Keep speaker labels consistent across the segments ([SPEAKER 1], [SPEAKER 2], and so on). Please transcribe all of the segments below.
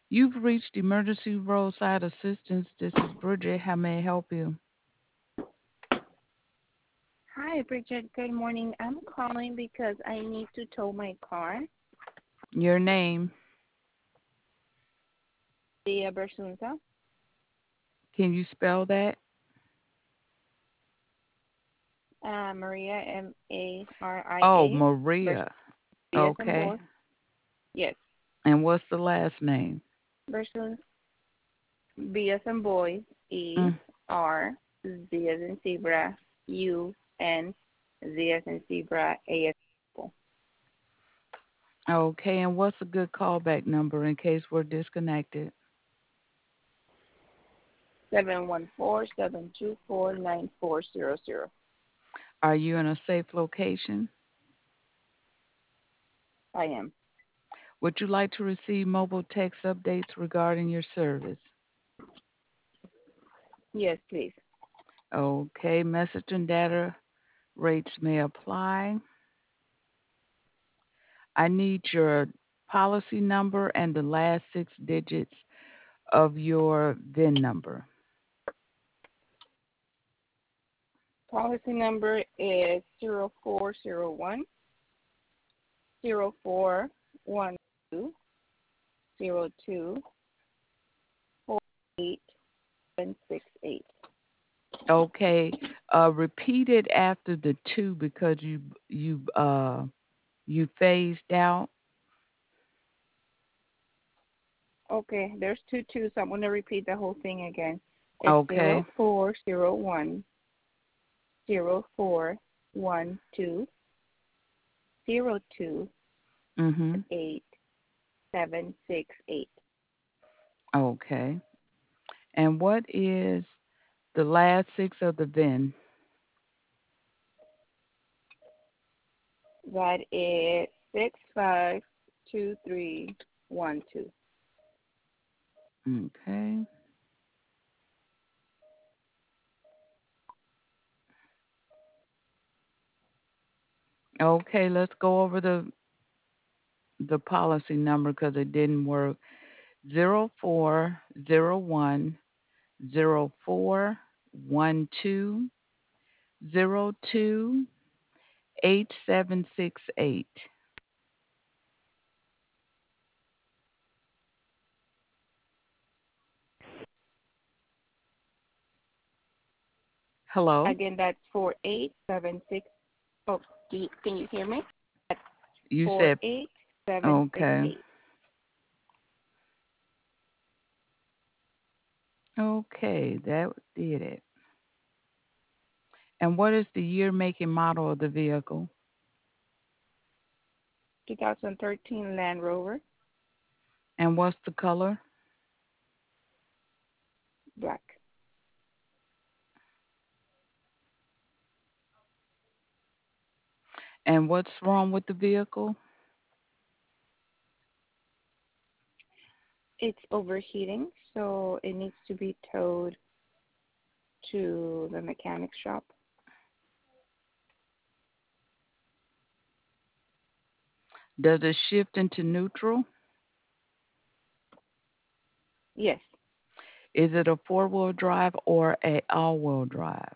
[SPEAKER 1] You've reached emergency roadside assistance. This is Bridget. How may I help you?
[SPEAKER 2] Hi, Bridget. Good morning. I'm calling because I need to tow my car.
[SPEAKER 1] Your name.
[SPEAKER 2] Maria Bersunza.
[SPEAKER 1] Can you spell that?
[SPEAKER 2] Maria,
[SPEAKER 1] Oh,
[SPEAKER 2] Maria.
[SPEAKER 1] Maria.
[SPEAKER 2] B as in
[SPEAKER 1] Okay.
[SPEAKER 2] boy. Yes.
[SPEAKER 1] And what's the last name?
[SPEAKER 2] Bersun. B as in boy. E
[SPEAKER 1] Mm.
[SPEAKER 2] R Z as in zebra. U N Z as in zebra. A as in apple.
[SPEAKER 1] Okay, and what's a good callback number in case we're disconnected?
[SPEAKER 2] 714-724-9400.
[SPEAKER 1] Are you in a safe location?
[SPEAKER 2] I am.
[SPEAKER 1] Would you like to receive mobile text updates regarding your service?
[SPEAKER 2] Yes, please.
[SPEAKER 1] Okay, message and data rates may apply. I need your policy number and the last six digits of your VIN number.
[SPEAKER 2] Policy number is 0401-0412-0248-768.
[SPEAKER 1] Okay, repeat it after the two because you phased out.
[SPEAKER 2] Okay, there's two twos, so I'm going to repeat the whole thing again. It's
[SPEAKER 1] Okay. Mhm.
[SPEAKER 2] 0412-0248-768.
[SPEAKER 1] Okay. And what is the last six of the VIN?
[SPEAKER 2] That is 652312.
[SPEAKER 1] Okay. Okay, let's go over the policy number because it didn't work. 0401-0412-028768. Hello?
[SPEAKER 2] Again, that's 4876. Oh, can you hear me? That's
[SPEAKER 1] You said, okay.
[SPEAKER 2] 48768.
[SPEAKER 1] Okay, that did it. And what is the year, make, and model of the vehicle?
[SPEAKER 2] 2013 Land Rover,
[SPEAKER 1] And what's the color?
[SPEAKER 2] black.
[SPEAKER 1] And what's wrong with the vehicle?
[SPEAKER 2] It's overheating, so it needs to be towed to the mechanic shop.
[SPEAKER 1] Does it shift into neutral?
[SPEAKER 2] Yes,
[SPEAKER 1] Is it a four-wheel drive or a all-wheel drive?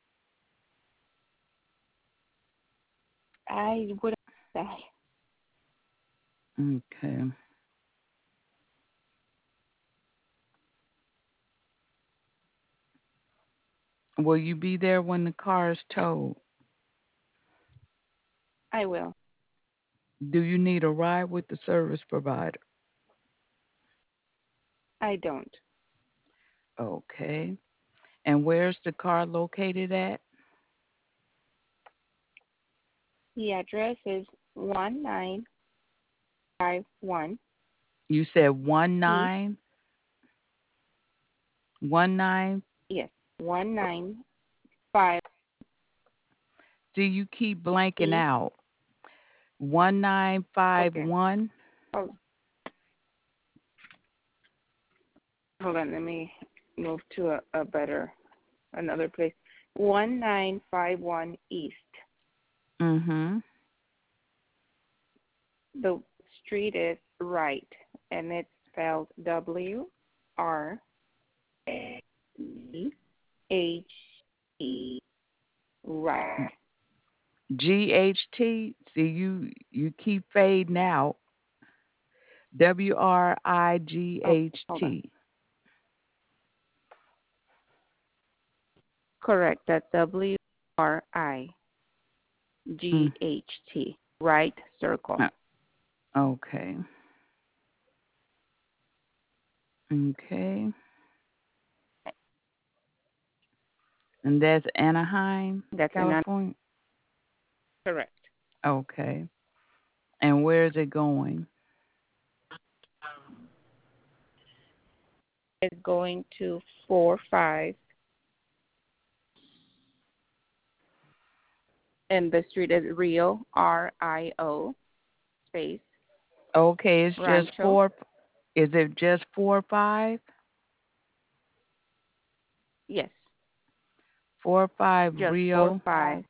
[SPEAKER 2] I would say
[SPEAKER 1] Okay. Will you be there when the car is towed?
[SPEAKER 2] I will.
[SPEAKER 1] Do you need a ride with the service provider?
[SPEAKER 2] I don't.
[SPEAKER 1] Okay. And where's the car located at?
[SPEAKER 2] The address is 1951
[SPEAKER 1] You said one
[SPEAKER 2] East.
[SPEAKER 1] nine one nine.
[SPEAKER 2] Yes, 195
[SPEAKER 1] See, you keep blanking
[SPEAKER 2] East.
[SPEAKER 1] out. One nine five
[SPEAKER 2] Okay.
[SPEAKER 1] one.
[SPEAKER 2] Oh, hold on. Let me move to a better, another place. 1951 East.
[SPEAKER 1] Mhm.
[SPEAKER 2] The street is right, and it's spelled WRGHT. Right.
[SPEAKER 1] GHT. See, you keep fading out.
[SPEAKER 2] Oh, hold on.
[SPEAKER 1] WRIGHT.
[SPEAKER 2] Correct. That's
[SPEAKER 1] Mm.
[SPEAKER 2] WRIGHT. Right circle.
[SPEAKER 1] uh, Okay. Okay. And that's Anaheim,
[SPEAKER 2] That's an
[SPEAKER 1] California.
[SPEAKER 2] correct.
[SPEAKER 1] Okay. And where is it going?
[SPEAKER 2] It's going to 45, and the street is Rio, RIO, space,
[SPEAKER 1] Okay, it's just
[SPEAKER 2] Rancho.
[SPEAKER 1] four. Is it just 4 5?
[SPEAKER 2] Yes,
[SPEAKER 1] 4 5
[SPEAKER 2] just 4
[SPEAKER 1] Rio
[SPEAKER 2] 5,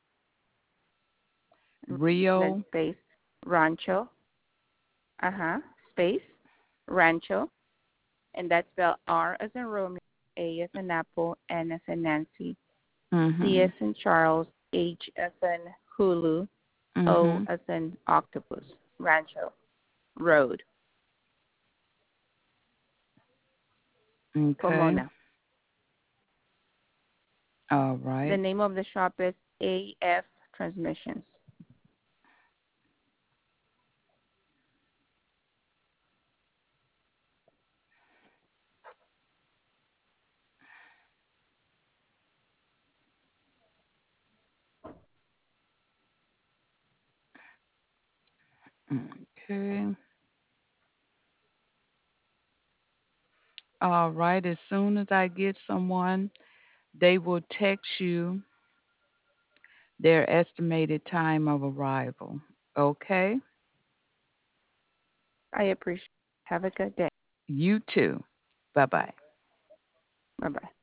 [SPEAKER 2] then
[SPEAKER 1] Rio.
[SPEAKER 2] space, Rancho, space, Rancho, and that's spelled R as in Romeo, A as in Apple, N as in Nancy, C as
[SPEAKER 1] Mhm.
[SPEAKER 2] in Charles, H as in Hulu, O
[SPEAKER 1] Mhm.
[SPEAKER 2] as in Octopus, Rancho Road,
[SPEAKER 1] Okay.
[SPEAKER 2] Pomona.
[SPEAKER 1] All
[SPEAKER 2] The
[SPEAKER 1] right.
[SPEAKER 2] name of the shop is AF Transmissions.
[SPEAKER 1] Okay. All right. As soon as I get someone, they will text you their estimated time of arrival. Okay?
[SPEAKER 2] I appreciate it. Have a good day.
[SPEAKER 1] You too. Bye bye.
[SPEAKER 2] Bye bye.